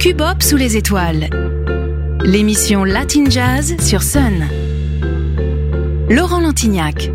Cubop sous les étoiles. L'émission Latin Jazz sur Sun. Laurent Lantignac.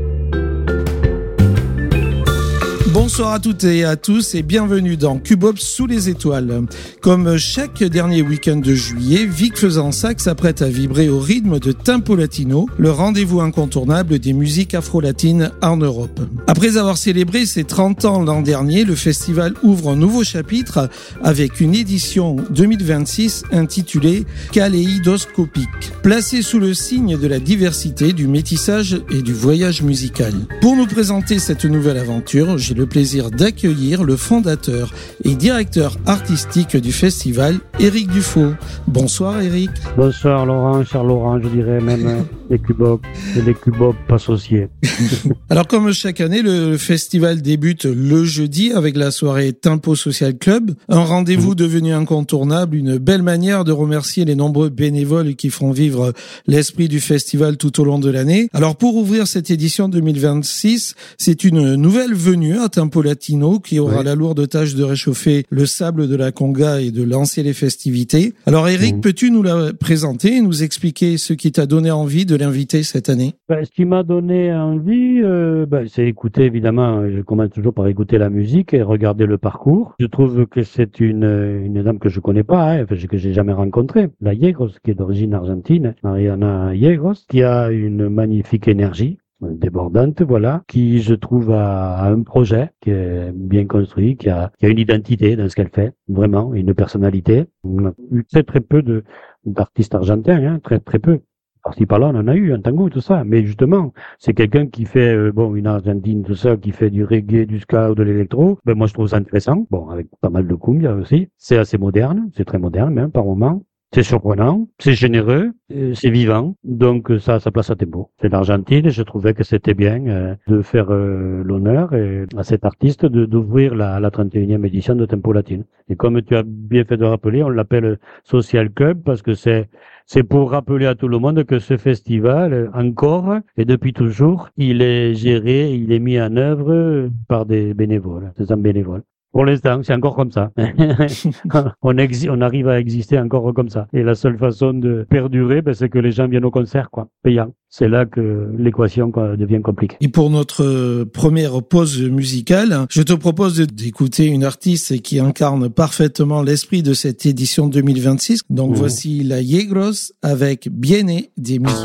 Bonsoir à toutes et à tous et bienvenue dans Cubop sous les étoiles. Comme chaque dernier week-end de juillet, Vic Fezensac s'apprête à vibrer au rythme de Tempo Latino, le rendez-vous incontournable des musiques afro-latines en Europe. Après avoir célébré ses 30 ans l'an dernier, le festival ouvre un nouveau chapitre avec une édition 2026 intitulée Kaléidoscopique, placée sous le signe de la diversité, du métissage et du voyage musical. Pour nous présenter cette nouvelle aventure, j'ai le plaisir d'accueillir le fondateur et directeur artistique du festival, Éric Dufaux. Bonsoir Éric. Bonsoir Laurent, cher Laurent, je dirais même les Cubop et les Cubop associés. Alors comme chaque année, le festival débute le jeudi avec la soirée Tempo Social Club, un rendez-vous devenu incontournable, une belle manière de remercier les nombreux bénévoles qui font vivre l'esprit du festival tout au long de l'année. Alors pour ouvrir cette édition 2026, c'est une nouvelle venue à Tempo Latino qui aura la lourde tâche de réchauffer le sable de la conga et de lancer les festivités. Alors Éric, peux-tu nous la présenter et nous expliquer ce qui t'a donné envie de l'inviter cette année? Ce qui m'a donné envie, c'est écouter, évidemment, je commence toujours par écouter la musique et regarder le parcours. Je trouve que c'est une dame que je connais pas, que j'ai jamais rencontrée, la Yegros, qui est d'origine argentine, Mariana Yegros, qui a une magnifique énergie débordante, voilà, qui je trouve a un projet qui est bien construit, qui a une identité dans ce qu'elle fait, vraiment, une personnalité. On a eu très peu d'artistes argentins, très peu. Par-ci par-là, on en a eu, un tango, tout ça. Mais justement, c'est quelqu'un qui fait, une Argentine, tout ça, qui fait du reggae, du ska ou de l'électro. Moi, je trouve ça intéressant. Bon, avec pas mal de cumbia aussi. C'est assez moderne. C'est très moderne, même, par moment. C'est surprenant, c'est généreux, c'est vivant, donc ça a sa place à Tempo. C'est l'Argentine et je trouvais que c'était bien de faire l'honneur à cet artiste d'ouvrir la 31e édition de Tempo Latino. Et comme tu as bien fait de rappeler, on l'appelle Social Club parce que c'est pour rappeler à tout le monde que ce festival, encore et depuis toujours, il est géré, il est mis en œuvre par des bénévoles, des hommes bénévoles. Pour l'instant, c'est encore comme ça. On arrive à exister encore comme ça. Et la seule façon de perdurer, c'est que les gens viennent au concert, payant. C'est là que l'équation devient compliquée. Et pour notre première pause musicale, je te propose d'écouter une artiste qui incarne parfaitement l'esprit de cette édition 2026. Donc voici la Yegros avec Viene de mí.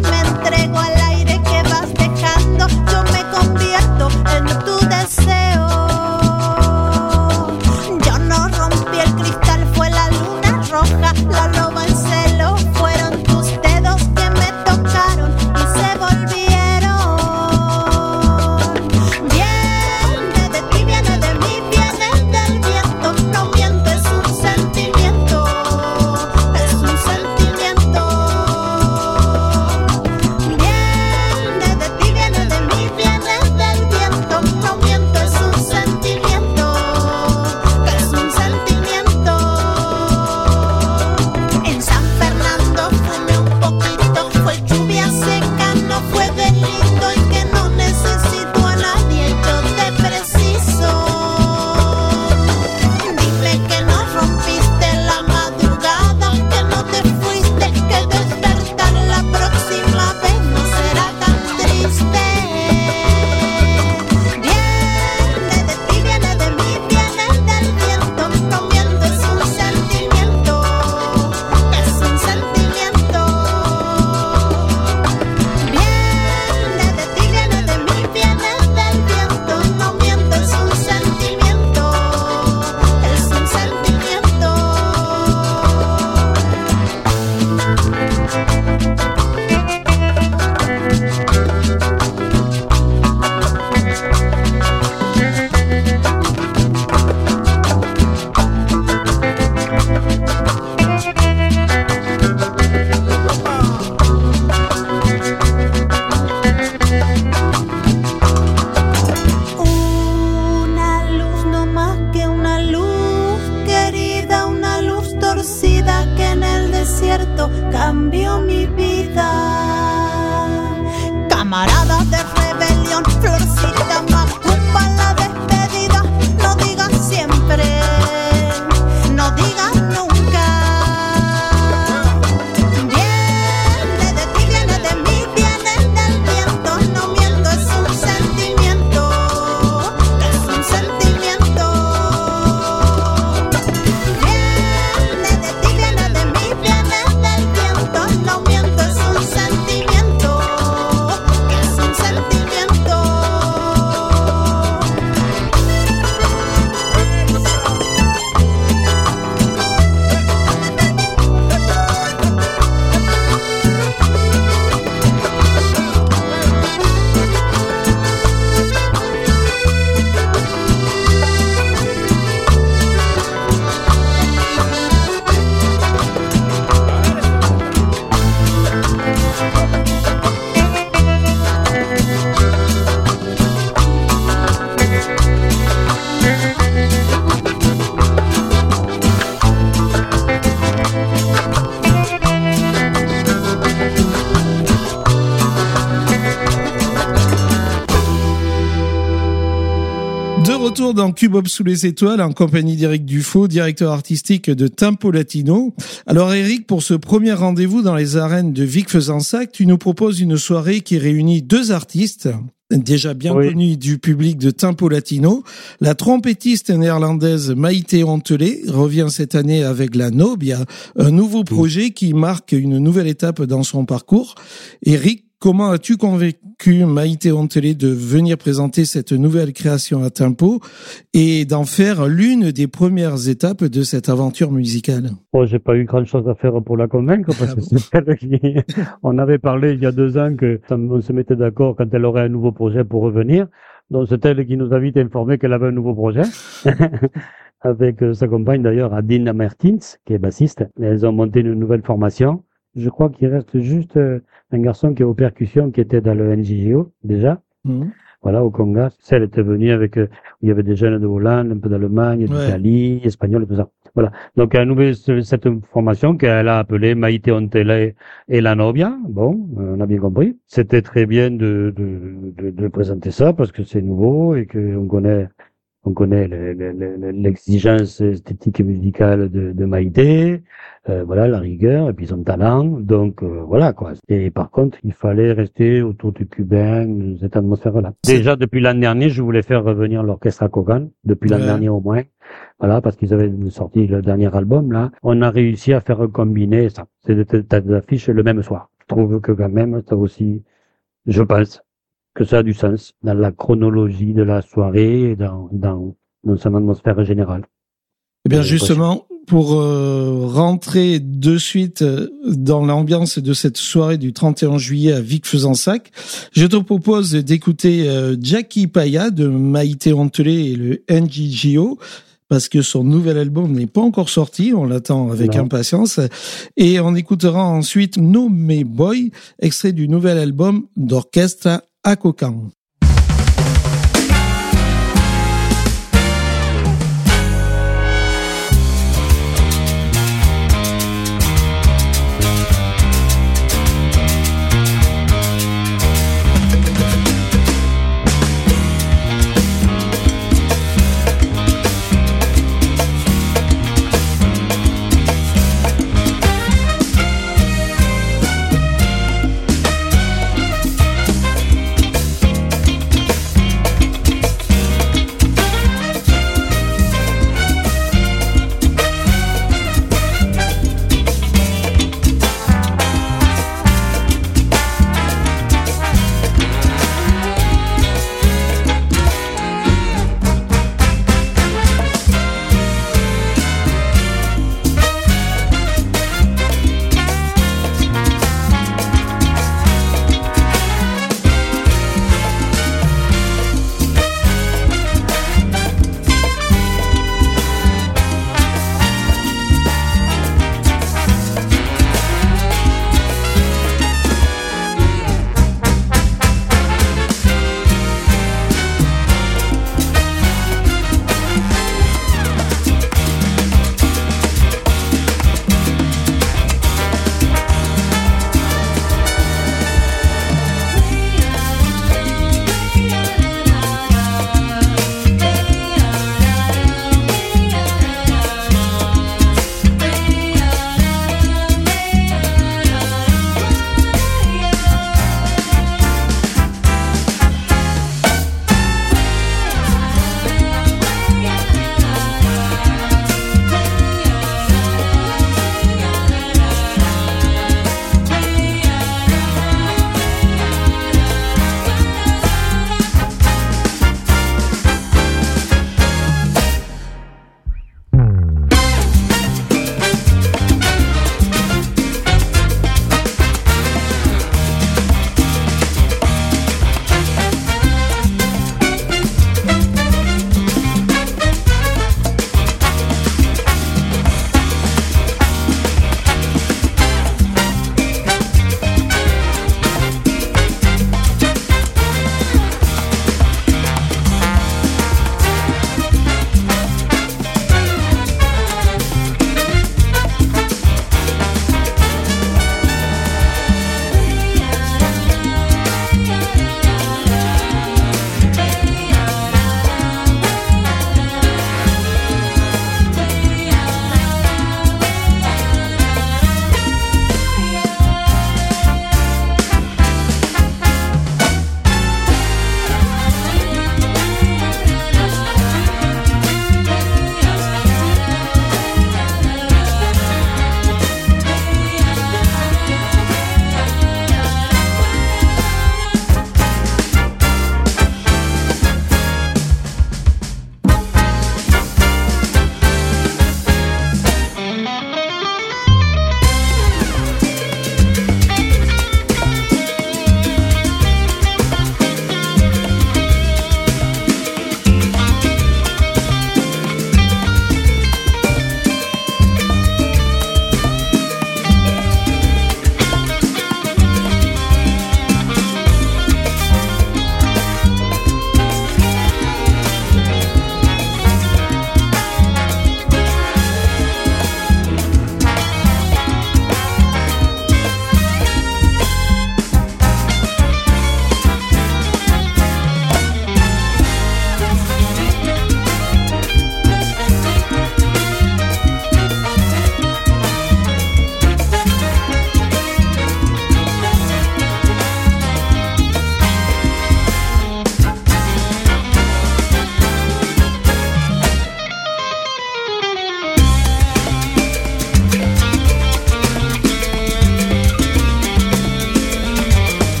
Suelo y me entrego al aire que vas dejando. Yo me convierto en tu deseo. momento cambió mi vida. Camaradas de rebelión, florcita, macumba, la despedida. No digas siempre, no digas nunca. Viene de ti, viene de mí, viene del viento. No miento, es un sentimiento, es un sentimiento. Viene de ti, viene de mí, viene del viento. No miento, es un sentimiento, es un sentimiento. De retour dans Cubop sous les étoiles en compagnie d'Éric Dufaux, directeur artistique de Tempo Latino. Alors Éric, pour ce premier rendez-vous dans les arènes de Vic-Fezensac, tu nous proposes une soirée qui réunit deux artistes déjà bien connus du public de Tempo Latino. La trompettiste néerlandaise Maïté Ontelé revient cette année avec la Nobia, un nouveau projet qui marque une nouvelle étape dans son parcours. Éric, comment as-tu convaincu Maïté Ontelé de venir présenter cette nouvelle création à Tempo et d'en faire l'une des premières étapes de cette aventure musicale? Bon, j'ai pas eu grand chose à faire pour la convaincre parce que c'est elle qui... On avait parlé il y a 2 ans que on se mettait d'accord quand elle aurait un nouveau projet pour revenir. Donc c'est elle qui nous a vite informé qu'elle avait un nouveau projet. Avec sa compagne d'ailleurs, Adine Mertins, qui est bassiste. Et elles ont monté une nouvelle formation. Je crois qu'il reste juste un garçon qui est aux percussions, qui était dans le NJGO, déjà. Voilà, au Conga. Celle était venue avec, il y avait des jeunes de Hollande, un peu d'Allemagne, d'Italie, espagnol et tout ça. Voilà. Donc, elle a nouveau cette formation qu'elle a appelée Maïté Ontelé et la Nobia. Bon, on a bien compris. C'était très bien de présenter ça parce que c'est nouveau et qu'on connaît l'exigence esthétique et musicale de Maïté, voilà, la rigueur et puis son talent. Donc voilà quoi. Et par contre, il fallait rester autour du cubain, cette atmosphère-là. Déjà depuis l'an dernier, je voulais faire revenir l'orchestre à Kogan, depuis l'an dernier au moins. Voilà, parce qu'ils avaient sorti le dernier album là. On a réussi à faire combiner ça. C'est des affiches le même soir. Je trouve que quand même ça aussi, je pense que ça a du sens dans la chronologie de la soirée et dans son atmosphère générale. Eh bien, justement, pour rentrer de suite dans l'ambiance de cette soirée du 31 juillet à Vic-Fezensac, je te propose d'écouter Jackie Paya de Maïté Ontelé et le NJGO, parce que son nouvel album n'est pas encore sorti, on l'attend avec impatience. Et on écoutera ensuite No Me Boy, extrait du nouvel album d'Orchestra à Kokan.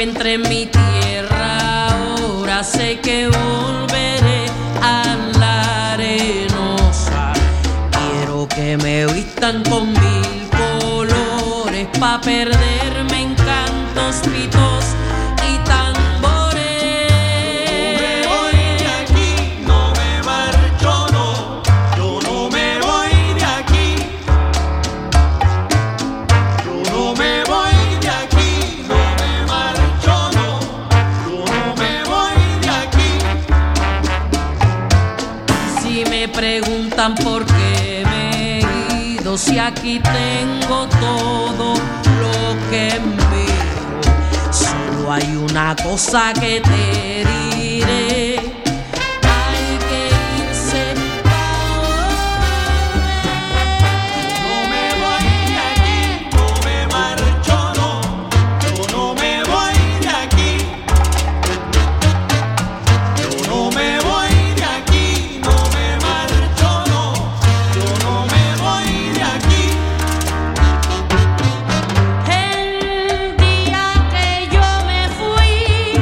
encuentre en mi tierra, ahora sé que volveré a la arenosa. Quiero que me vistan con 1000 colores pa' perderme en cantos, pitos y tambores. Yo no me voy de aquí, no me marcho, no. Yo no me voy de aquí. Yo no me voy de aquí, no me marcho, no. Yo no me voy de aquí. Si me preguntan por qué me he ido, si aquí tengo todo lo que envío, solo hay una cosa que te diré: hay que irse ahora. No me voy de aquí, no me marcho, no. Yo no me voy de aquí. Yo no me voy de aquí, no me marcho, no. Yo no me voy de aquí. El día que yo me fui,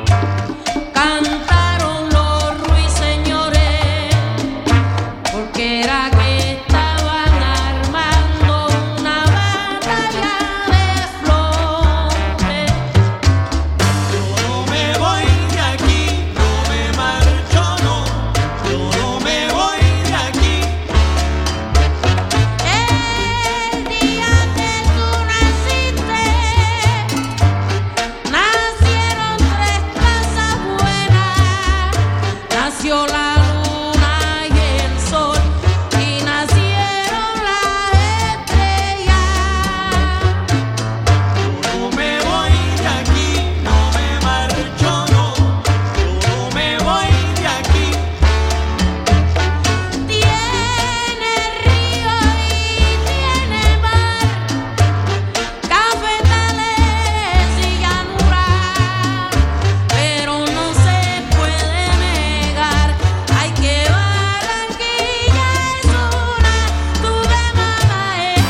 cantaron los ruiseñores, porque era que estaban armando una batalla de flores. Yo no me voy de aquí, no me marcho, no. Yo no me voy de aquí. El día que tú naciste, nacieron 3 casas buenas. Nació la luna y el sol, y nacieron las estrellas. Yo no me voy de aquí, no me marcho, no. Yo no me voy de aquí. Tiene río y tiene mar, cafetales y llanuras, pero no se puede negar, hay que Barranquilla es una, tu de mamá es.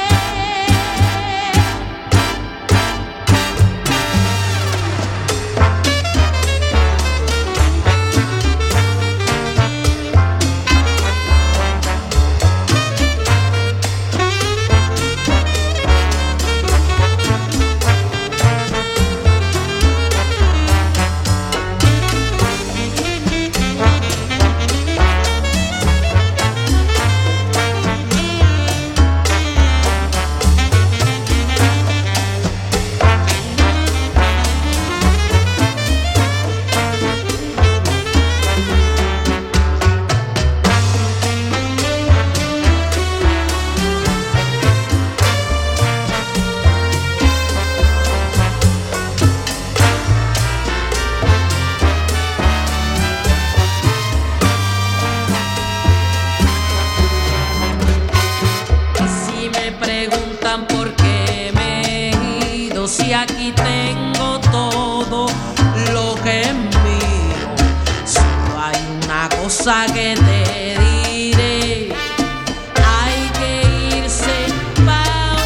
Si me preguntan por qué me he ido, si aquí tengo todo lo que es mío, solo hay una cosa que te diré: hay que irse pa'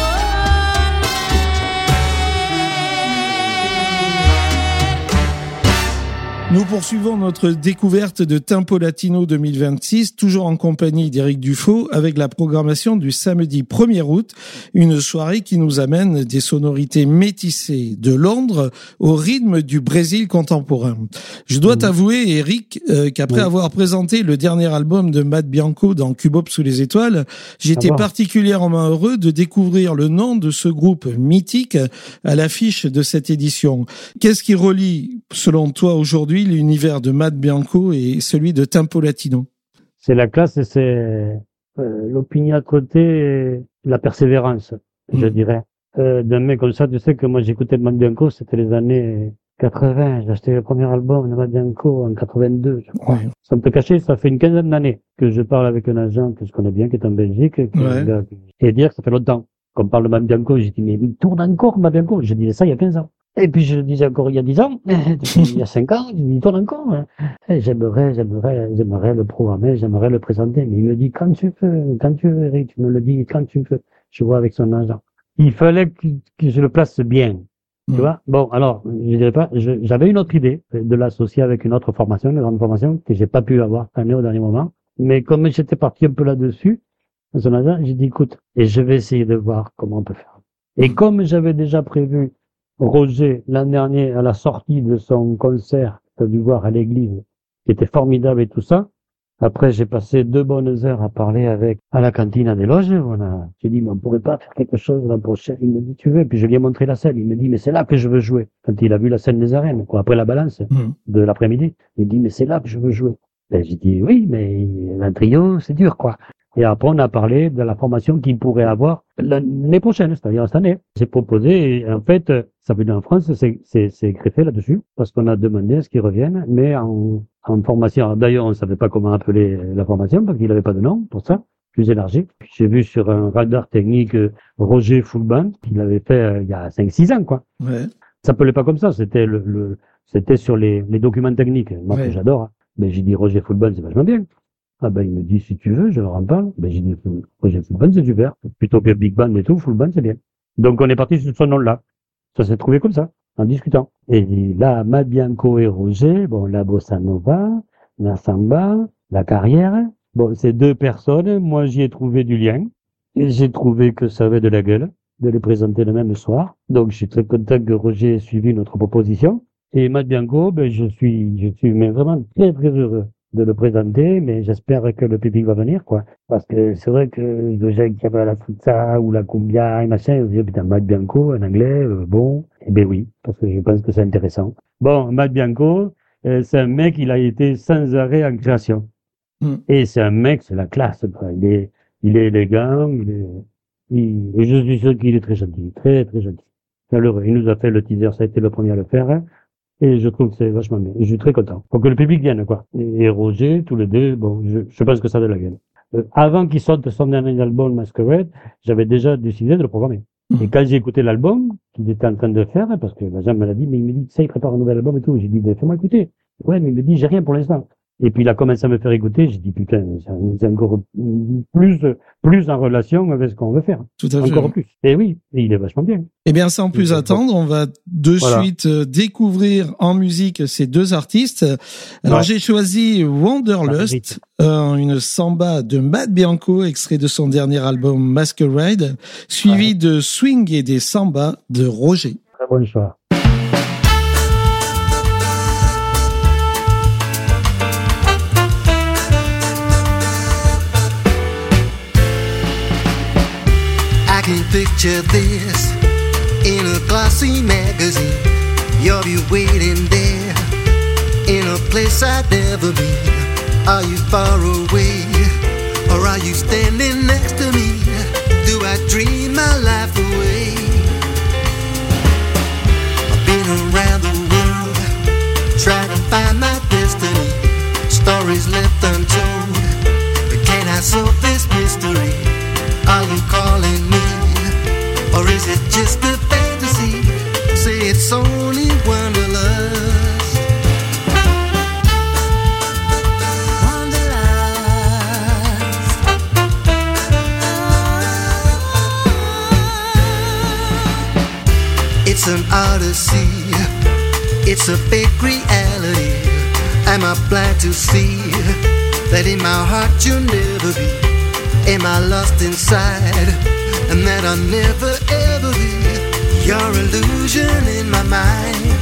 Nous poursuivons notre découverte de Tempo Latino 2026, toujours en compagnie d'Éric Dufaux, avec la programmation du samedi 1er août, une soirée qui nous amène des sonorités métissées de Londres au rythme du Brésil contemporain. Je dois t'avouer, Éric, qu'après avoir présenté le dernier album de Matt Bianco dans Cubop sous les étoiles, j'étais particulièrement heureux de découvrir le nom de ce groupe mythique à l'affiche de cette édition. Qu'est-ce qui relie, selon toi, aujourd'hui, l'univers de Matt Bianco et celui de Tempo Latino? C'est la classe et c'est l'opiniâtreté et la persévérance, je dirais. D'un mec comme ça, tu sais que moi j'écoutais Matt Bianco, c'était les années 80. J'ai acheté le premier album de Matt Bianco en 82, je crois. Ouais. Sans te cacher, ça fait une quinzaine d'années que je parle avec un agent que je connais bien, qui est en Belgique, et dire que ça fait longtemps qu'on parle de Matt Bianco. J'ai dit, mais il tourne encore Matt Bianco. Je disais ça il y a 15 ans. Et puis je le disais encore il y a 10 ans, il y a 5 ans, il tourne encore. Et j'aimerais le programmer, j'aimerais le présenter. Mais il me dit, quand tu veux, Eric, tu me le dis quand tu veux. Je vois avec son agent. Il fallait que je le place bien. Tu vois? Bon, alors, je dirais pas, j'avais une autre idée de l'associer avec une autre formation, une grande formation, que j'ai pas pu avoir cette année au dernier moment. Mais comme j'étais parti un peu là-dessus, ce matin, j'ai dit, écoute, et je vais essayer de voir comment on peut faire. Et comme j'avais déjà prévu Roger l'an dernier à la sortie de son concert, que tu as dû voir à l'église, qui était formidable et tout ça, après, j'ai passé 2 bonnes heures à parler à la cantine à des loges. Voilà. J'ai dit, mais on pourrait pas faire quelque chose l'an prochain. Il me dit, tu veux? Puis je lui ai montré la scène. Il me dit, mais c'est là que je veux jouer. Quand il a vu la scène des arènes, quoi, après la balance de l'après-midi. Il dit, mais c'est là que je veux jouer. Ben, j'ai dit, oui, mais un trio, c'est dur, quoi. Et après, on a parlé de la formation qu'il pourrait avoir l'année prochaine, c'est-à-dire cette année. J'ai proposé, et en fait, ça veut dire en France, c'est greffé là-dessus, parce qu'on a demandé à ce qu'ils reviennent, mais en formation. Alors, d'ailleurs, on ne savait pas comment appeler la formation, parce qu'il n'avait pas de nom pour ça, plus élargi. Puis j'ai vu sur un radar technique Roger Full Band, qu'il avait fait il y a 5-6 ans, quoi. Ouais. Ça s'appelait pas comme ça, c'était c'était sur les documents techniques, moi Ouais. que j'adore. Hein. Mais j'ai dit Roger Full Band, c'est vachement bien. Ah ben il me dit si tu veux, je leur en parle. Ben j'ai dit Roger Full Band c'est super, plutôt que Big Band et tout, Full Band c'est bien. Donc on est parti sur ce nom-là. Ça s'est trouvé comme ça, en discutant. Et là, Matt Bianco et Roger, bon la bossa nova, la samba, la carrière. Bon ces 2 personnes, moi j'y ai trouvé du lien et j'ai trouvé que ça avait de la gueule de les présenter le même soir. Donc je suis très content que Roger ait suivi notre proposition. Et Matt Bianco, ben je suis mais vraiment très très heureux de le présenter, mais j'espère que le public va venir, quoi. Parce que c'est vrai que les gens qui avaient la fruta ou la cumbia et machin, ils se disaient, putain, Matt Bianco, en anglais, bon. Eh ben oui, parce que je pense que c'est intéressant. Bon, Matt Bianco, c'est un mec, il a été sans arrêt en création. Et c'est un mec, c'est la classe, quoi. Il est élégant, et je suis sûr qu'il est très gentil, très, très gentil. Chaleureux. Il nous a fait le teaser, ça a été le premier à le faire, hein. Et je trouve que c'est vachement bien. Et je suis très content. Faut que le public vienne, quoi. Et Roger, tous les 2, bon, je pense que ça a de la gueule. Avant qu'il sorte son dernier album, Masquerade, j'avais déjà décidé de le programmer. Et quand j'ai écouté l'album qu'il était en train de faire, parce que Jean me l'a dit, mais il me dit, ça, il prépare un nouvel album et tout. J'ai dit, ben, fais-moi écouter. Ouais, mais il me dit, j'ai rien pour l'instant. Et puis il a commencé à me faire écouter, j'ai dit, putain, c'est encore plus en relation avec ce qu'on veut faire. Tout à fait. Encore plus. Et oui, et il est vachement bien. Eh bien, sans plus attendre, on va de suite découvrir en musique ces 2 artistes. Alors, j'ai choisi Wanderlust, une samba de Matt Bianco, extrait de son dernier album Masquerade, suivi de Swing et des sambas de Roger. Très bon choix. I can picture this in a glossy magazine. You'll be waiting there in a place I'd never been. Are you far away or are you standing next to me? Do I dream my life away? I've been around the world trying to find my destiny. Stories left untold, but can I solve this mystery? Are you calling me, or is it just a fantasy? Say it's only wanderlust. Wanderlust. It's an odyssey, it's a fake reality. Am I blind to see that in my heart you'll never be? Am I lost inside, and that I'll never ever be your illusion in my mind?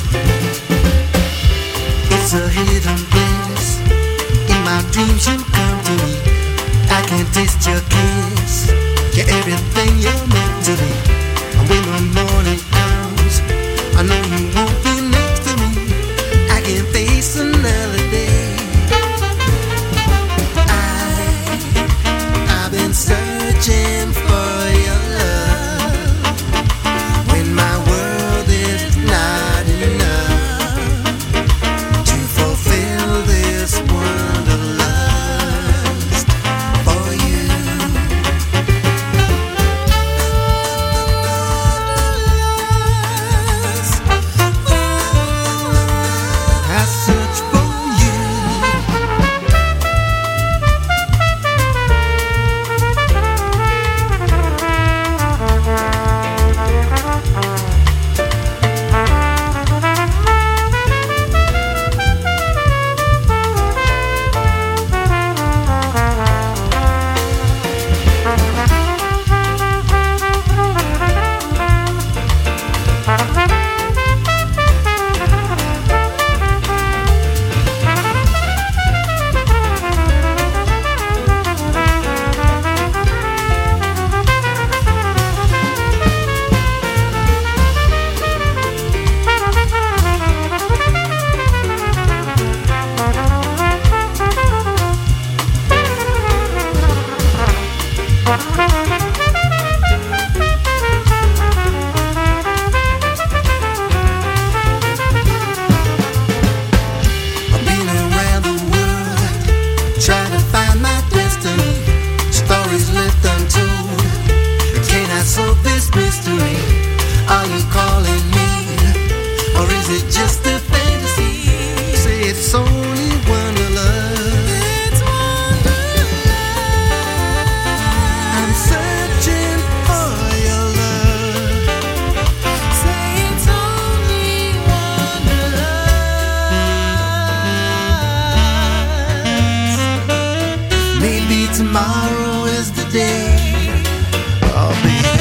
It's a hidden place. In my dreams you come to me. I can taste your kiss. You're everything you're meant to be. And when the morning comes, I know you won't be next to me. I can face another day. Searching for your love when my world is not enough to fulfill this wanderlust for you. Wanderlust, maybe tomorrow is the day I'll be here.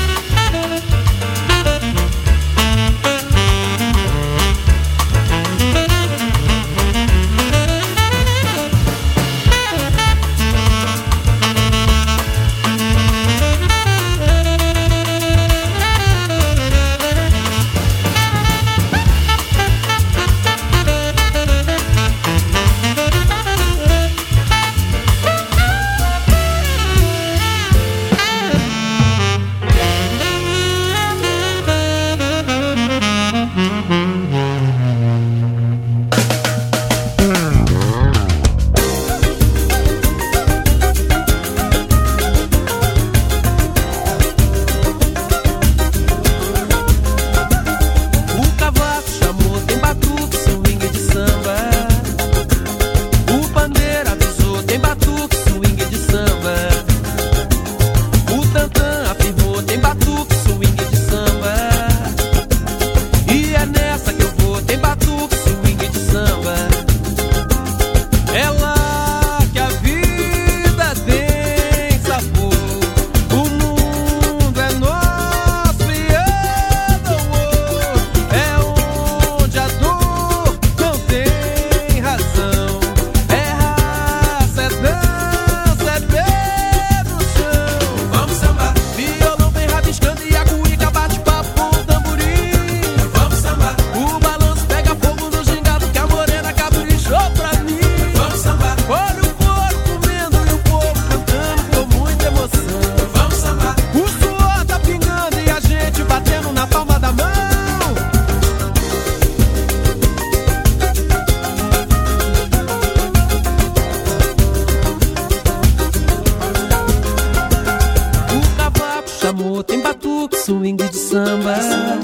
Tem batuque, swing de samba.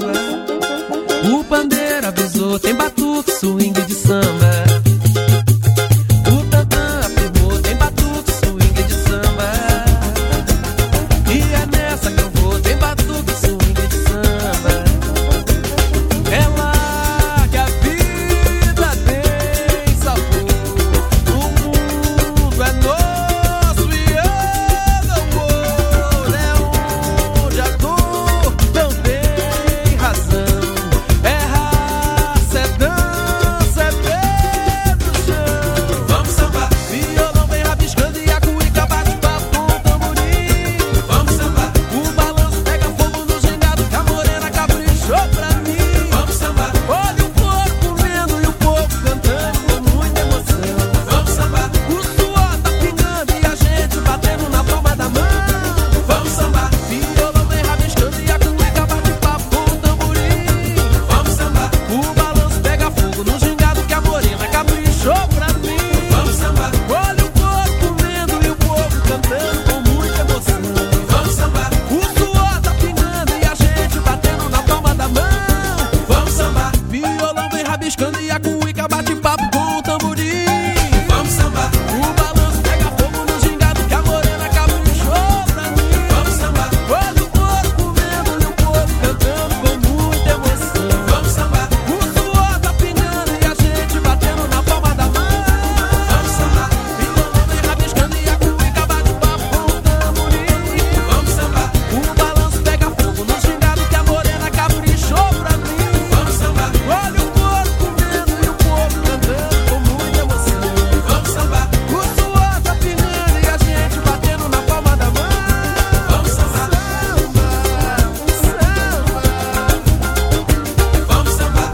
O pandeiro avisou, tem batuque, swing de samba. O tantã afirmou, tem batuque, swing de samba. E é nessa que eu vou, tem batuque, swing de samba. É lá que a vida tem sabor. O mundo é nosso e eu não vou. Não tem razão. É raça, é dança, é pé no chão. Vamos sambar. Violão vem rabiscando e a cuíca bate papo com o tamborim. Vamos sambar. O balanço pega fogo no gingado que a morena caprichou pra mim. Vamos sambar. Olha o couro comendo e o povo cantando com muita emoção. Vamos sambar. O suor tá pingando e a gente batendo na palma da mão. Vamos sambar. Violão vem rabiscando e a cuíca bate papo com o tamborim. Vamos sambar. O balanço pega fogo no gingado que a morena caprichou pra mim. Vamos sambar. Olha o couro comendo e o povo cantando com muita emoção. Vamos sambar. O suor tá pingando e a gente batendo na palma da mão. Vamos sambar. Violão vem rabiscando e a cuíca bate papo com o tamborim. Vamos sambar. O balanço pega fogo no gingado que a morena caprichou pra mim. Vamos sambar. Olha o couro comendo e o povo cantando com muita emoção. Vamos sambar. O suor tá pingando e a gente batendo na palma da mão. Vamos sambar. Violão vem rabiscando e a cuíca bate papo com o tamborim. Vamos sambar. O balanço pega fogo no gingado que a morena caprichou pra mim. Vamos sambar. Olha o couro comendo e o povo cantando com muita emoção. Vamos sambar. O suor tá pingando e a gente batendo na palma da mão. Vamos sambar. Vamos sambar.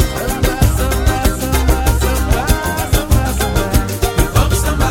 Vamos sambar.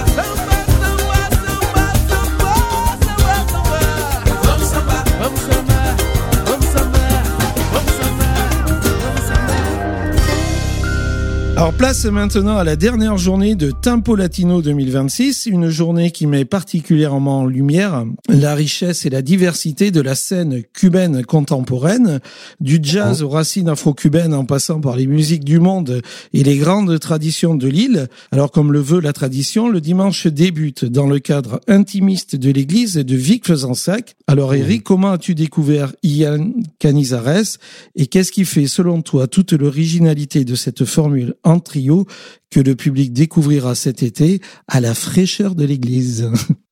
Alors place maintenant à la dernière journée de Tempo Latino 2026, une journée qui met particulièrement en lumière la richesse et la diversité de la scène cubaine contemporaine, du jazz aux racines afro-cubaines en passant par les musiques du monde et les grandes traditions de l'île. Alors comme le veut la tradition, le dimanche débute dans le cadre intimiste de l'église de Vic Fezensac. Alors Eric, comment as-tu découvert Ian Canizares et qu'est-ce qui fait selon toi toute l'originalité de cette formule en trio que le public découvrira cet été à la fraîcheur de l'église?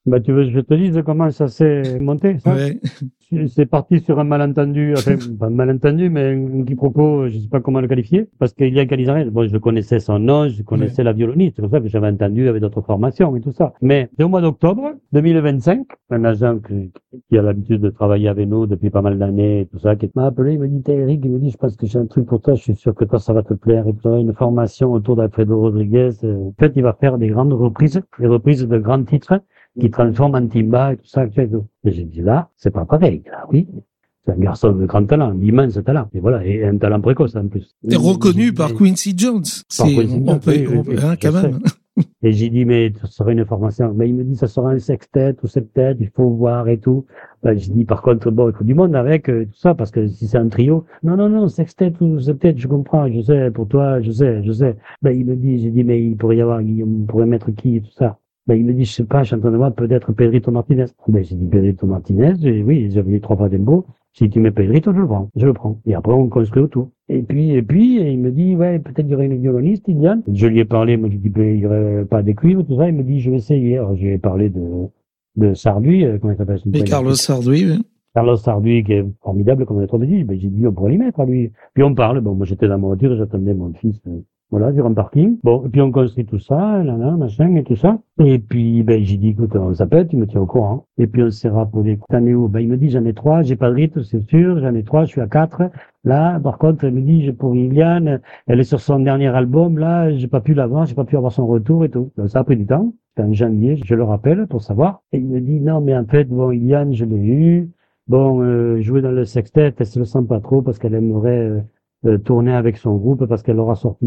Bah, tu veux que je te dise comment ça s'est monté, ça? Ouais. C'est parti sur un malentendu, enfin, pas un malentendu, mais un quiproquo, je sais pas comment le qualifier, parce qu'il y a Canizares, bon, je connaissais son nom, je connaissais la violoniste, c'est pour ça que j'avais entendu avec d'autres formations et tout ça. Mais c'est au mois d'octobre 2025, un agent qui a l'habitude de travailler avec nous depuis pas mal d'années et tout ça, qui m'a appelé, il me dit, Eric, il me dit, je pense que j'ai un truc pour toi, je suis sûr que toi, ça va te plaire, et tu auras une formation autour d'Alfredo Rodriguez. En fait, il va faire des grandes reprises, des reprises de grands titres, qui transforme en timba et tout ça, et tout. Et j'ai dit là, c'est pas pareil. Là, oui. C'est un garçon de grand talent, d'immense talent. Et voilà, et un talent précoce en plus. Et reconnu par Quincy Jones. On peut, quand même. Et j'ai dit, mais ça serait une formation. Mais il me dit, ça sera un sextet ou septet, il faut voir et tout. Ben, j'ai dit, par contre, bon, il faut du monde avec tout ça, parce que si c'est un trio, non, sextet ou septet, je comprends, je sais, pour toi, je sais. Ben, il me dit, j'ai dit, mais il pourrait y avoir, on pourrait mettre qui et tout ça. Ben, il me dit, je sais pas, je suis en train de voir peut-être Pedrito Martinez. Ben, j'ai dit Pedrito Martinez, oui, j'avais dit 3 fois tempo. Si tu mets Pedrito, je le prends. Et après, on construit autour. Et puis, il me dit, ouais, peut-être il y aurait une violoniste, Iliane. Je lui ai parlé, moi, je lui ai dit, il y aurait pas des cuivres, tout ça. Il me dit, je vais essayer. Alors, je lui ai parlé de Sarduy, comment il s'appelle? Mais Carlos Sarduy, oui. Carlos Sarduy, qui est formidable, comme on a trop dit. Ben, j'ai dit, on pourrait l'y mettre, à lui. Puis on parle. Bon, moi, j'étais dans ma voiture, j'attendais mon fils, voilà, sur un parking. Bon, et puis on construit tout ça, machin, et tout ça. Et puis, ben, j'ai dit, écoute, on s'appelle, tu me tiens au courant. Et puis on s'est rappelé, t'en es où? Ben, il me dit, j'en ai 3, j'ai pas de rythme, c'est sûr, j'en ai 3, je suis à 4. Là, par contre, il me dit, pour Iliane, elle est sur son dernier album, là, j'ai pas pu l'avoir, j'ai pas pu avoir son retour et tout. Donc, ça a pris du temps. C'était en janvier, je le rappelle, pour savoir. Et il me dit, non, mais en fait, bon, Iliane, je l'ai eu. Bon, jouer dans le sextet, elle se le sent pas trop parce qu'elle aimerait, tourner avec son groupe parce qu'elle aura sorti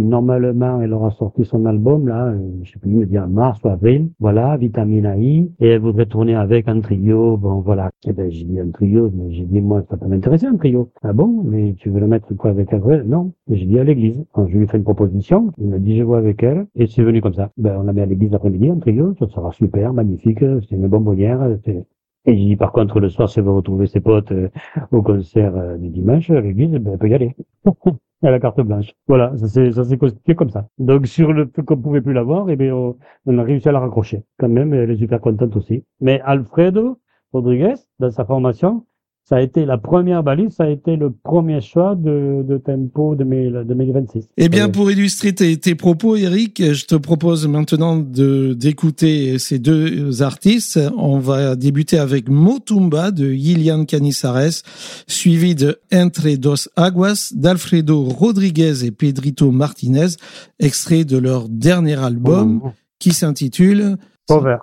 son album là, je sais plus, il me dit en mars ou avril, voilà, Vitamine AI, et elle voudrait tourner avec un trio, bon voilà. Et ben j'ai dit un trio, mais j'ai dit moi ça peut m'intéresser un trio. Ah bon, mais tu veux le mettre quoi avec elle? Non, et j'ai dit à l'église. Quand je lui ai fait une proposition, il m'a dit je vois avec elle, et c'est venu comme ça. Ben on l'a mis à l'église l'après-midi, un trio, ça sera super, magnifique, c'est une bonbonnière, et j'ai dit, par contre, le soir, si elle veut retrouver ses potes au concert du dimanche, à l'église, ben, elle peut y aller. À la carte blanche. Voilà, ça s'est constitué comme ça. Donc, sur le fait qu'on pouvait plus l'avoir, eh bien, on a réussi à la raccrocher. Quand même, elle est super contente aussi. Mais Alfredo Rodriguez, dans sa formation, ça a été la première balise, ça a été le premier choix de tempo de 2026. Eh bien, pour illustrer tes propos, Eric, je te propose maintenant d'écouter ces deux artistes. On va débuter avec Motumba de Ilian Canizares, suivi de Entre dos Aguas d'Alfredo Rodriguez et Pedrito Martinez, extrait de leur dernier album qui s'intitule Over.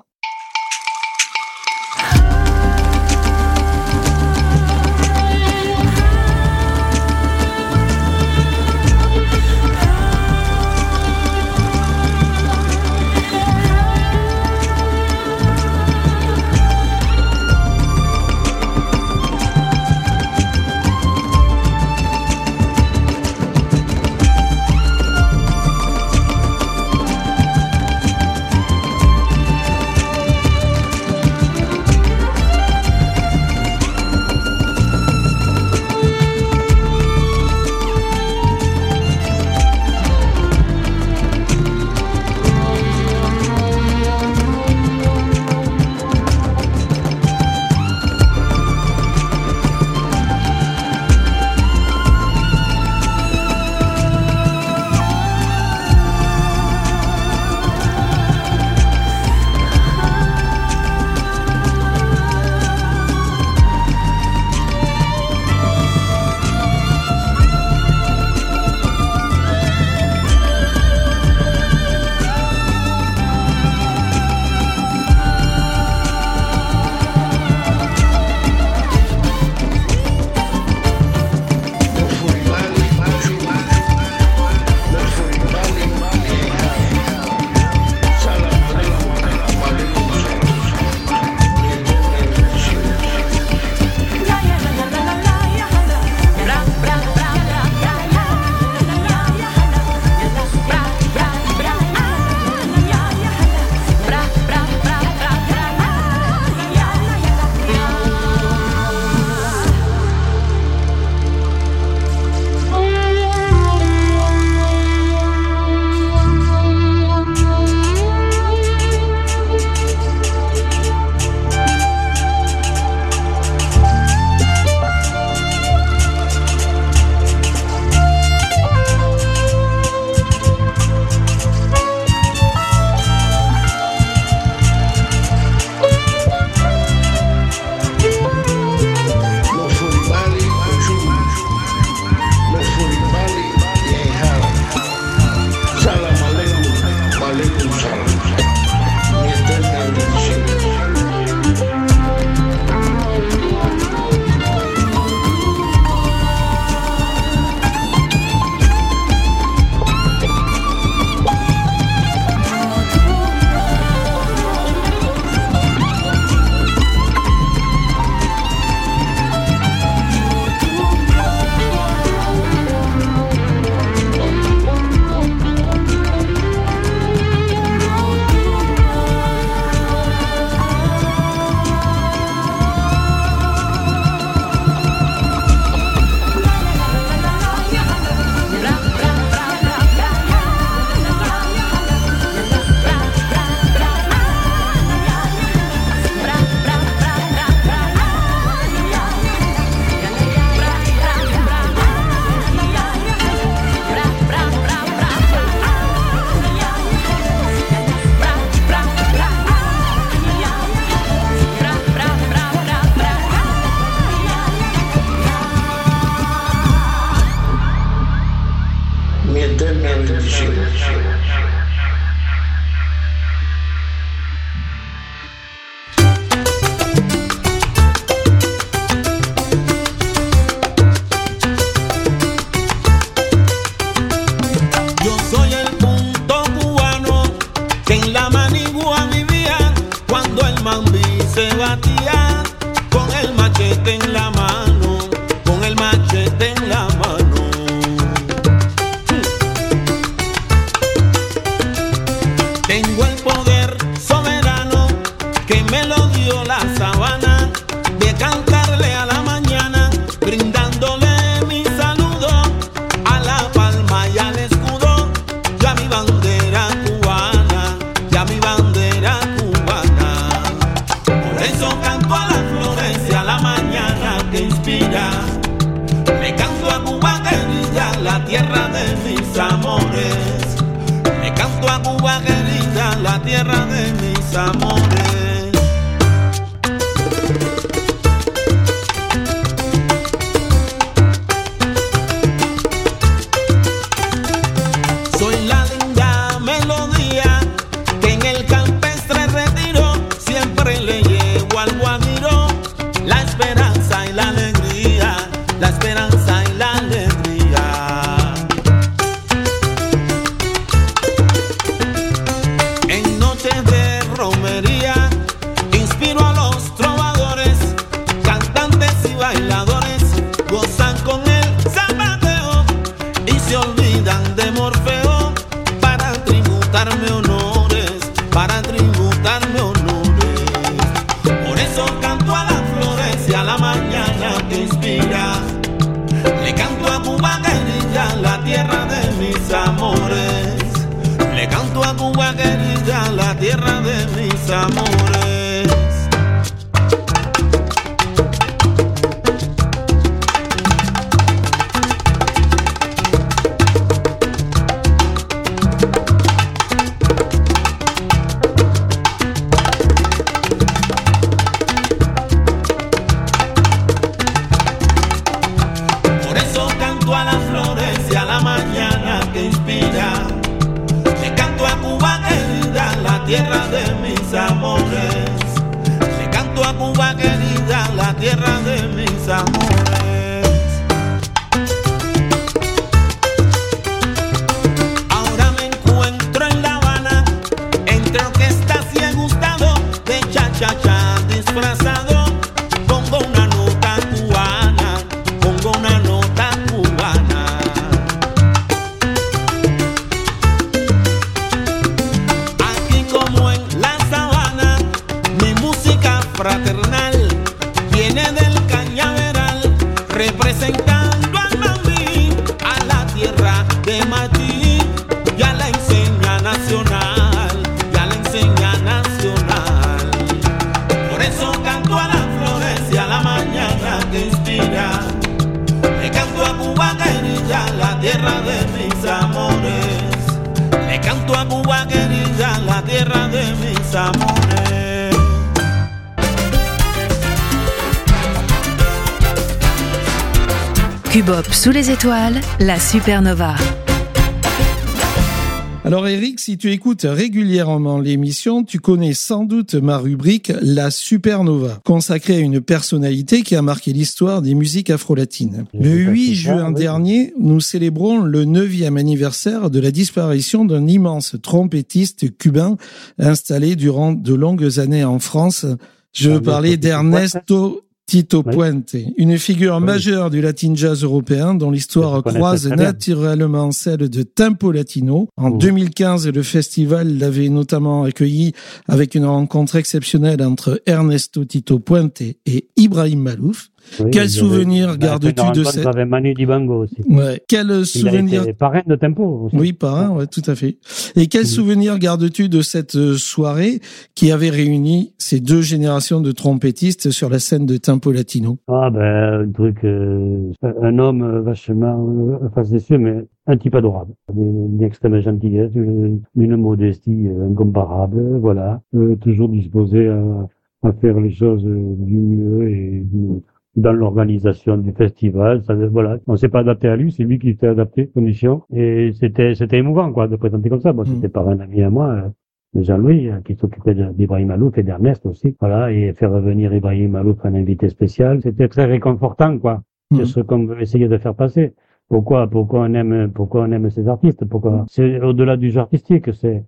se batía con el machete en la mano, con el machete en la mano. Tengo el poder soberano que me lo dio la sabana, de cantarle a la mañana, brindándole mi saludo a la palma y al escudo, ya mi bandera cubana, ya mi bandera cubana. Por eso canto a las flores y a la mañana que inspira. Le canto a Cuba querida, la tierra de mis amores. Le canto a Cuba querida, la tierra de mis amores. Soy la linda melodía que en el campestre retiro siempre le llevo al guajiro la esperanza y la alegría, la esperanza y la alegría. En noches de romería inspiro a los trovadores, cantantes y bailadores, gozan con el zapateo y se olvidan de Morfeo para tributarme honores, para tributarme honores. Por eso canto a las flores y a la mañana que inspira. Le canto a Cuba querida, la tierra de mis amores. Le canto a Cuba querida, la tierra de mis amores. Por eso canto a las flores y a la mañana que inspira. Le canto a Cuba querida, la tierra de mis amores. Le canto a Cuba querida, la tierra de mis amores. Ahora me encuentro en La Habana, entre orquestas y he gustado de cha-cha-cha disfrazado. Pongo una nota cubana, pongo una nota cubana. Aquí como en la sabana, mi música fraternal viene del cañaveral, representando al mambí, a la tierra de Matí, y a la enseña nacional, y a la enseña nacional. Por eso canto a las flores y a la mañana que inspira. Le canto a Cuba querida, la tierra de mis amores. Le canto a Cuba querida, la tierra de mis amores. Cubop sous les étoiles, la supernova. Alors Eric, si tu écoutes régulièrement l'émission, tu connais sans doute ma rubrique La Supernova, consacrée à une personnalité qui a marqué l'histoire des musiques afro-latines. Le 8 juin dernier, nous célébrons le 9e anniversaire de la disparition d'un immense trompettiste cubain installé durant de longues années en France. Je veux parler d'Ernesto Tito Puente, une figure majeure du latin jazz européen dont l'histoire croise naturellement celle de Tempo Latino. En 2015, le festival l'avait notamment accueilli avec une rencontre exceptionnelle entre Ernesto Tito Puente et Ibrahim Malouf. Oui, Quel souvenir gardes-tu de cette... Avec Manu Dibango aussi. Ouais. Quel souvenir... Il a été parrain de Tempo aussi. Oui, parrain, ouais, tout à fait. Et quel souvenir gardes-tu de cette soirée qui avait réuni ces deux générations de trompettistes sur la scène de Tempo Latino? Ah ben, un truc, un homme vachement, enfin c'est sûr, mais un type adorable, d'une extrême gentillesse, d'une modestie incomparable, voilà, toujours disposé à faire les choses du mieux et dans l'organisation du festival, ça, voilà, on s'est pas adapté à lui, c'est lui qui s'est adapté aux conditions, et c'était émouvant, quoi, de présenter comme ça. Bon, c'était par un ami à moi, Jean-Louis, qui s'occupait d'Ibrahim Malouf et d'Ernest aussi, voilà, et faire revenir Ibrahim Malouf, un invité spécial, c'était très réconfortant, quoi. C'est ce qu'on veut essayer de faire passer. Pourquoi on aime ces artistes? C'est au-delà du jeu artistique,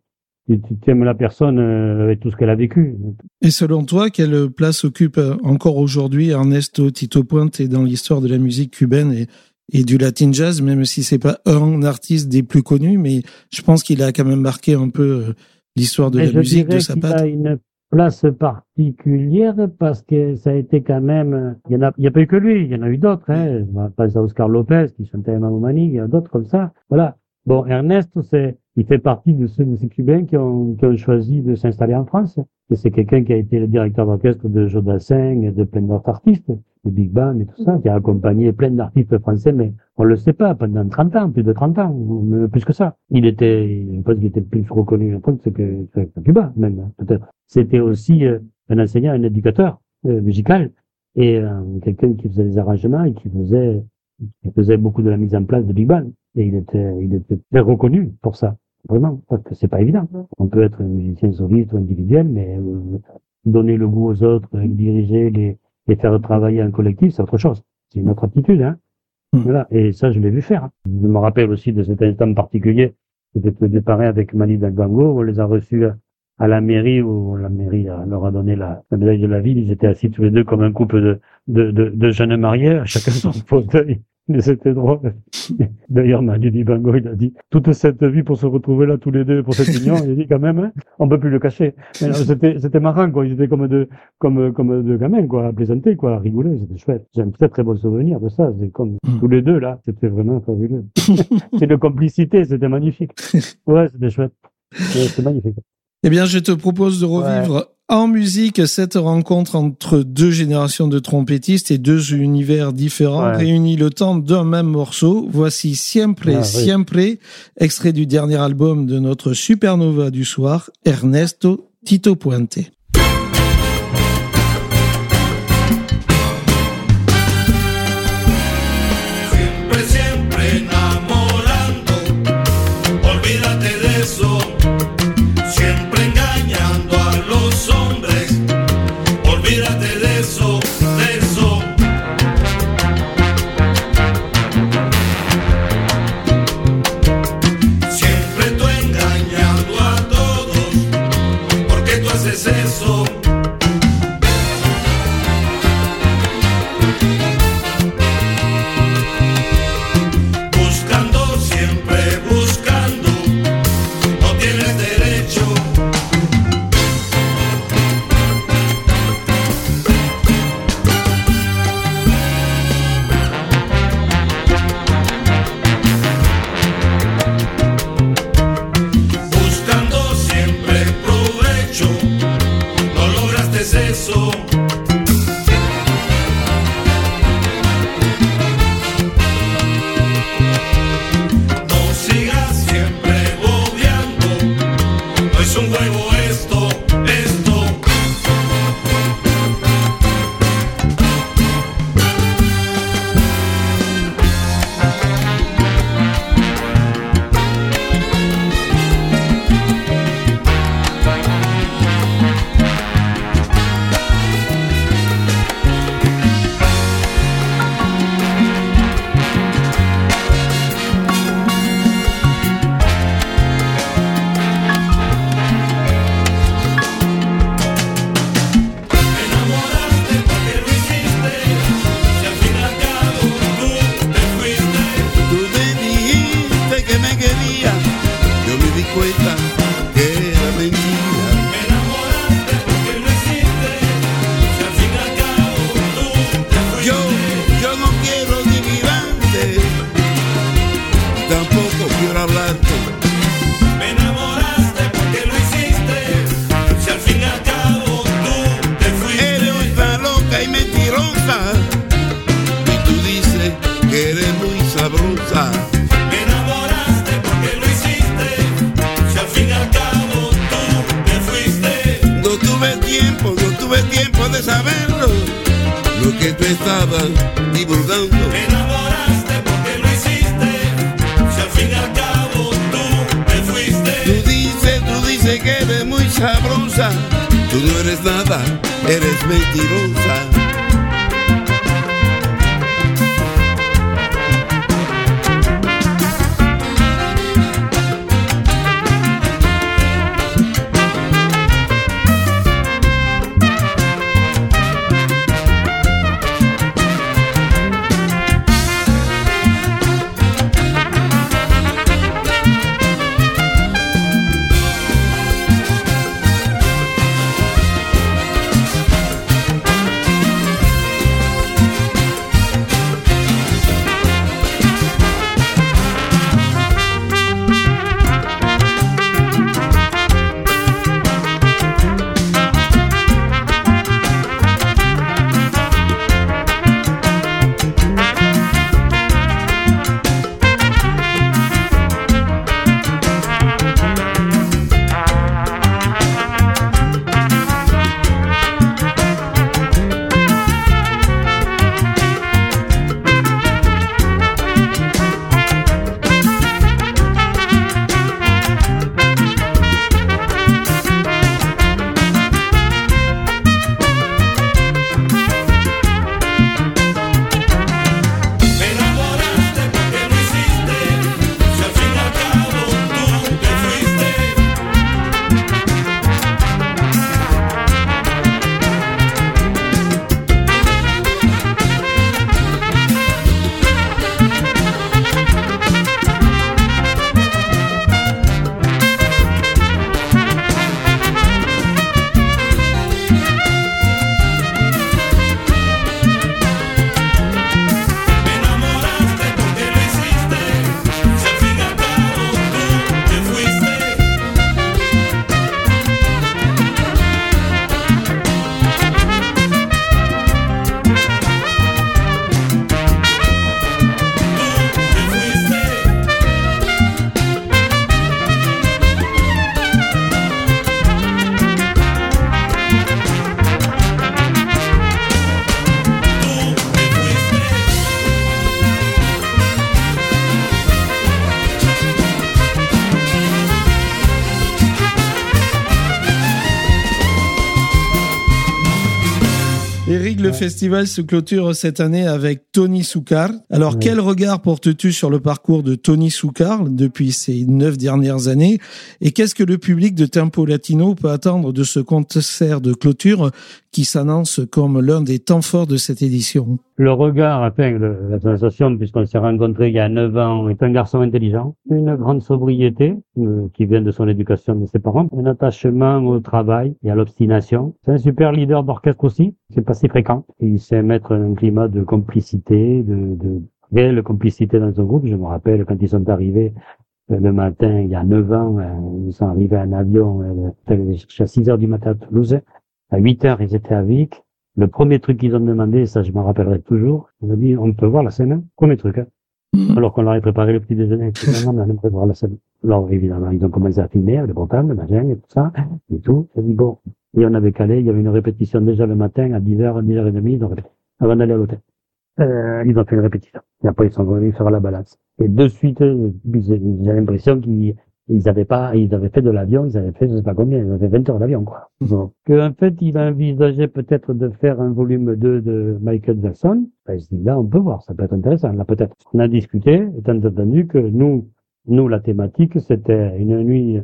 tu aimes la personne avec tout ce qu'elle a vécu. Et selon toi, quelle place occupe encore aujourd'hui Ernesto Tito Puente dans l'histoire de la musique cubaine et du Latin Jazz, même si c'est pas un artiste des plus connus, mais je pense qu'il a quand même marqué un peu l'histoire de la musique de sa patte. Il a une place particulière parce que ça a été quand même, il y a pas eu que lui, il y en a eu d'autres, hein. Je pense à Oscar Lopez qui chantait Mambo Mani, il y a d'autres comme ça. Voilà. Bon, Ernesto, il fait partie de ces Cubains qui ont choisi de s'installer en France. Et c'est quelqu'un qui a été le directeur d'orchestre de Joe Dassin et de plein d'autres artistes, de Big Band et tout ça, qui a accompagné plein d'artistes français, mais on le sait pas, pendant 30 ans, plus de 30 ans, ou même plus que ça. Je pense qu'il était plus reconnu en France que Cuba, même, hein, peut-être. C'était aussi un enseignant, un éducateur musical, et quelqu'un qui faisait des arrangements et qui faisait beaucoup de la mise en place de Big Band. Et il était très reconnu pour ça. Vraiment. Parce que c'est pas évident. On peut être un musicien soliste ou individuel, mais donner le goût aux autres, diriger, les faire travailler en collectif, c'est autre chose. C'est une autre aptitude, hein. Voilà. Et ça, je l'ai vu faire. Je me rappelle aussi de cet instant particulier. C'était déparé avec Mani Dibango, où on les a reçus à la mairie, où la mairie leur a donné la médaille de la ville. Ils étaient assis tous les deux comme un couple de jeunes mariés, chacun son fauteuil. Mais c'était drôle. D'ailleurs, Manu Dibango, il a dit, toute cette vie pour se retrouver là tous les deux pour cette union, il a dit quand même, hein, on peut plus le cacher. Mais alors, c'était marrant, quoi. Ils étaient comme deux gamins, quoi, à plaisanter, quoi, à rigoler, c'était chouette. J'ai un très très bon souvenir de ça. C'est comme tous les deux, là. C'était vraiment fabuleux. C'est de complicité, c'était magnifique. Ouais, c'était chouette. C'était magnifique. Eh bien, je te propose de revivre en musique cette rencontre entre deux générations de trompettistes et deux univers différents réunis le temps d'un même morceau. Voici Siempre, Siempre, extrait du dernier album de notre supernova du soir, Ernesto Tito Puente. Eric, le festival se clôture cette année avec Tony Soukar. Alors, Ouais. quel regard portes-tu sur le parcours de Tony Soukar depuis ces 9 dernières années? Et qu'est-ce que le public de Tempo Latino peut attendre de ce concert de clôture qui s'annonce comme l'un des temps forts de cette édition? Le regard, enfin, la sensation, puisqu'on s'est rencontrés il y a 9 ans, est un garçon intelligent, une grande sobriété qui vient de son éducation de ses parents, un attachement au travail et à l'obstination. C'est un super leader d'orchestre aussi, c'est pas si fréquent. Il sait mettre un climat de complicité, de réelle complicité dans son groupe. Je me rappelle quand ils sont arrivés le matin, il y a 9 ans, ils sont arrivés en avion, les chercher à 6 heures du matin à Toulouse. À 8 heures, ils étaient à Vic. Le premier truc qu'ils ont demandé, ça je m'en rappellerai toujours, on a dit, on peut voir la scène, hein? Premier truc, hein? Alors qu'on leur avait préparé le petit déjeuner, etc. On aimerait voir la scène. Alors évidemment, ils ont commencé à filmer avec le portable, le machin et tout ça, et tout. J'ai dit bon. Et on avait calé, il y avait une répétition déjà le matin à 10h, 10h30, ils ont répété, avant d'aller à l'hôtel. Ils ont fait une répétition. Et après, ils sont venus faire la balance. Et de suite, j'ai l'impression qu'ils avaient fait de l'avion, ils avaient fait, je sais pas combien, ils avaient fait 20 heures d'avion, quoi. Donc, en fait, il a envisagé peut-être de faire un volume 2 de Michael Jackson. Ben, je dis, là, on peut voir, ça peut être intéressant, là, peut-être. On a discuté, étant entendu que nous, la thématique, c'était une nuit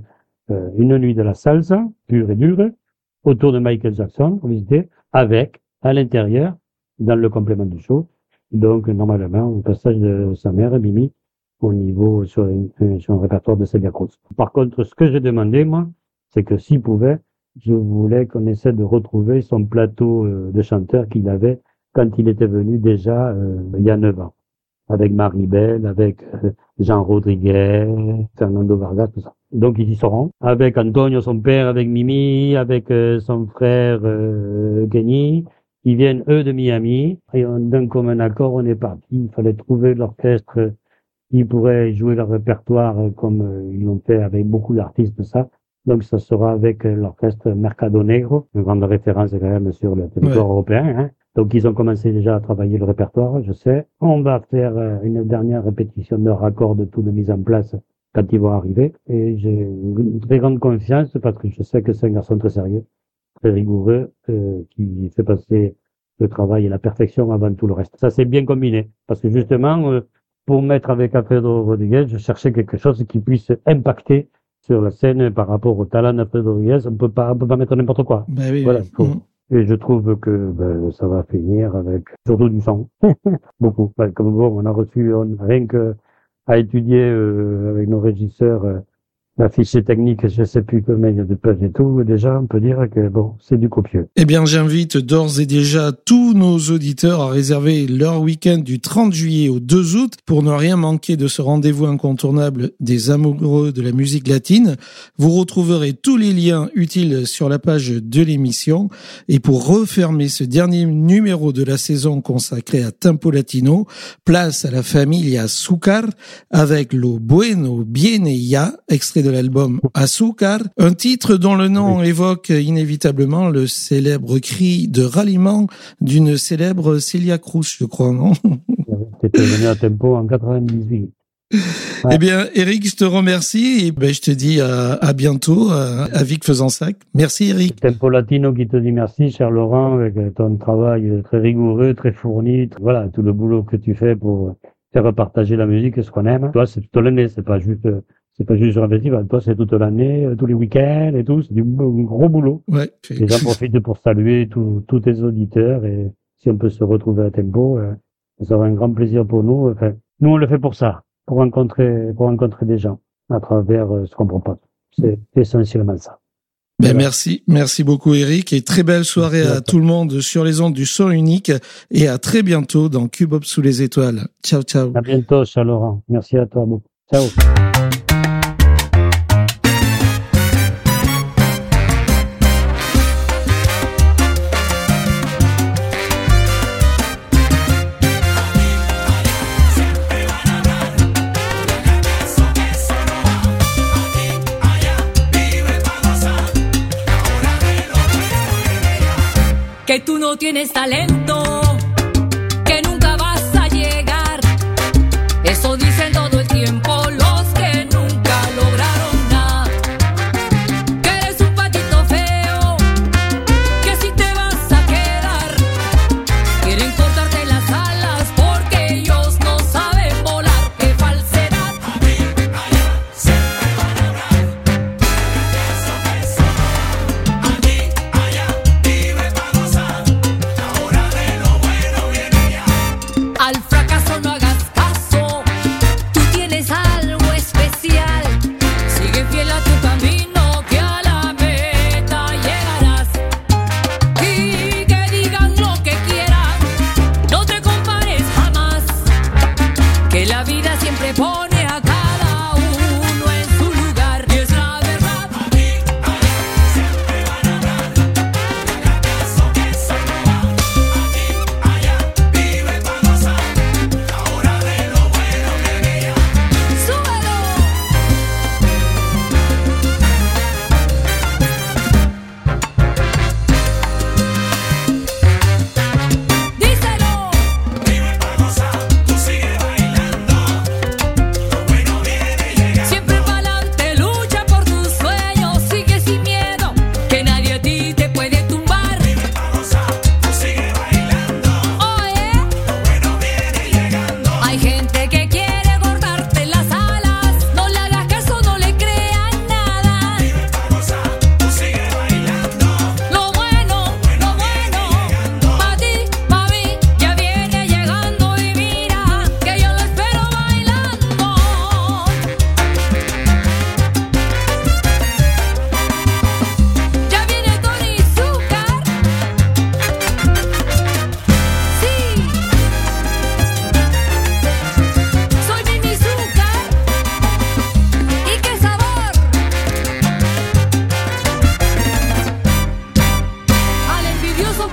de la salsa, pure et dure, autour de Michael Jackson, on visitait, avec, à l'intérieur, dans le complément du show, donc, normalement, au passage de sa mère, Mimi, au niveau sur un répertoire de Celia Cruz. Par contre, ce que j'ai demandé, moi, c'est que s'il pouvait, je voulais qu'on essaie de retrouver son plateau de chanteur qu'il avait quand il était venu déjà il y a 9 ans. Avec Maribel, avec Jean Rodriguez, Fernando Vargas, tout ça. Donc ils y seront. Avec Antonio, son père, avec Mimi, avec son frère Kenny. Ils viennent eux de Miami. Et d'un commun accord, on est parti. Il fallait trouver l'orchestre. Ils pourraient jouer leur répertoire comme ils l'ont fait avec beaucoup d'artistes, tout ça. Donc ça sera avec l'orchestre Mercado Negro, une grande référence quand même sur le territoire européen. Hein. Donc ils ont commencé déjà à travailler le répertoire, je sais. On va faire une dernière répétition de raccord de tout de mise en place quand ils vont arriver. Et j'ai une très grande confiance parce que je sais que c'est un garçon très sérieux, très rigoureux, qui fait passer le travail et la perfection avant tout le reste. Ça c'est bien combiné parce que justement, pour mettre avec Alfredo Rodriguez, je cherchais quelque chose qui puisse impacter sur la scène par rapport au talent d'Alfredo Rodriguez. On peut pas mettre n'importe quoi. Ben oui, voilà. oui. Et je trouve que ça va finir avec surtout du son. Beaucoup. Comme bon, on a reçu rien que à étudier avec nos régisseurs la fiche technique, je sais plus combien il y a de pages et tout. Déjà, on peut dire que bon, c'est du copieux. Eh bien, j'invite d'ores et déjà tous nos auditeurs à réserver leur week-end du 30 juillet au 2 août pour ne rien manquer de ce rendez-vous incontournable des amoureux de la musique latine. Vous retrouverez tous les liens utiles sur la page de l'émission. Et pour refermer ce dernier numéro de la saison consacré à Tempo Latino, place à la familia Soukar avec Lo Bueno Viene Ya, extrait de l'album Azúcar, un titre dont le nom évoque inévitablement le célèbre cri de ralliement d'une célèbre Celia Cruz, je crois, non? C'était venu à Tempo en 98. Eh bien, Eric, je te remercie et je te dis à bientôt à Vic Fezensac. Merci, Eric. Tempo Latino qui te dit merci, cher Laurent, avec ton travail très rigoureux, très fourni. Voilà, tout le boulot que tu fais pour faire partager la musique, ce qu'on aime. Toi, c'est toute l'année, c'est pas juste sur un festival. Toi, c'est toute l'année, tous les week-ends et tout. C'est du gros boulot. Ouais. Et j'en profite pour saluer tous tes auditeurs et si on peut se retrouver à Tempo, ça sera un grand plaisir pour nous. Enfin, nous, on le fait pour ça, pour rencontrer des gens à travers ce qu'on propose. C'est essentiellement ça. Ben voilà. Merci beaucoup Eric et très belle soirée à tout le monde sur les ondes du son unique et à très bientôt dans Cubop sous les étoiles. Ciao ciao. À bientôt, cher Laurent. Merci à toi beaucoup. Ciao. Que tú no tienes talento, que nunca vas a llegar. Eso dicen todo el tiempo los que nunca lograron nada. Que eres un patito feo, que si te vas a quedar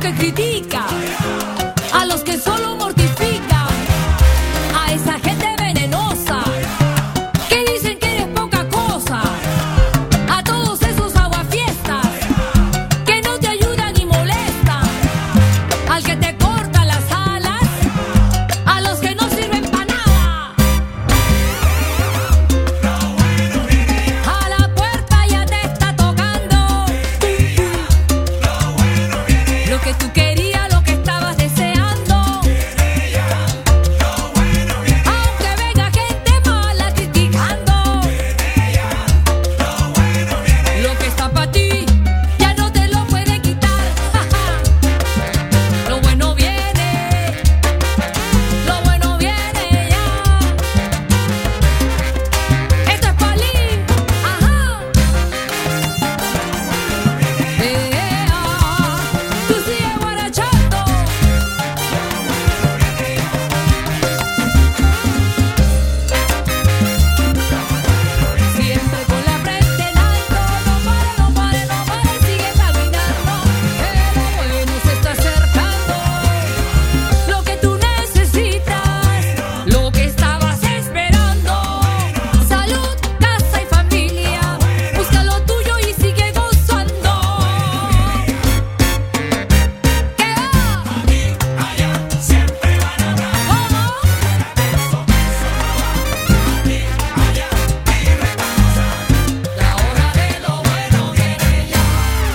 que critica, a los que solo mortifican, a esa gente venenosa que dicen que eres poca cosa, a todos esos aguafiestas que no te ayudan y molestan, al que te corta las alas, a los que no sirven para nada. A la puerta ya te está tocando lo que tú querías, lo que estabas deseando. Aunque venga gente mala criticando, lo que está para ti ya no te lo puede quitar. Lo bueno viene ya. Esto es Palín, ajá. Tú sigues guarachando. Siempre con la frente en alto, no pare, sigue caminando. Lo bueno se está acercando, lo que tú necesitas, lo que estabas esperando. Salud, casa y familia, busca lo tuyo y sigue gozando. ¿Qué va? Allá siempre van a hablar. ¿Cómo? La hora de lo bueno viene ya.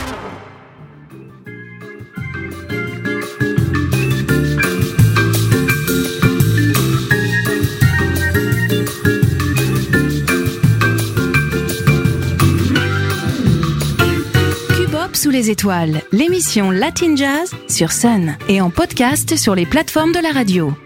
Cubop sous les étoiles, l'émission Latin Jazz sur Sun et en podcast sur les plateformes de la radio.